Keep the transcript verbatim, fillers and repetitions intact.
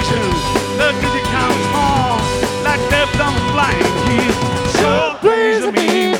direction. The music counts more like depth on flying keys. So please me.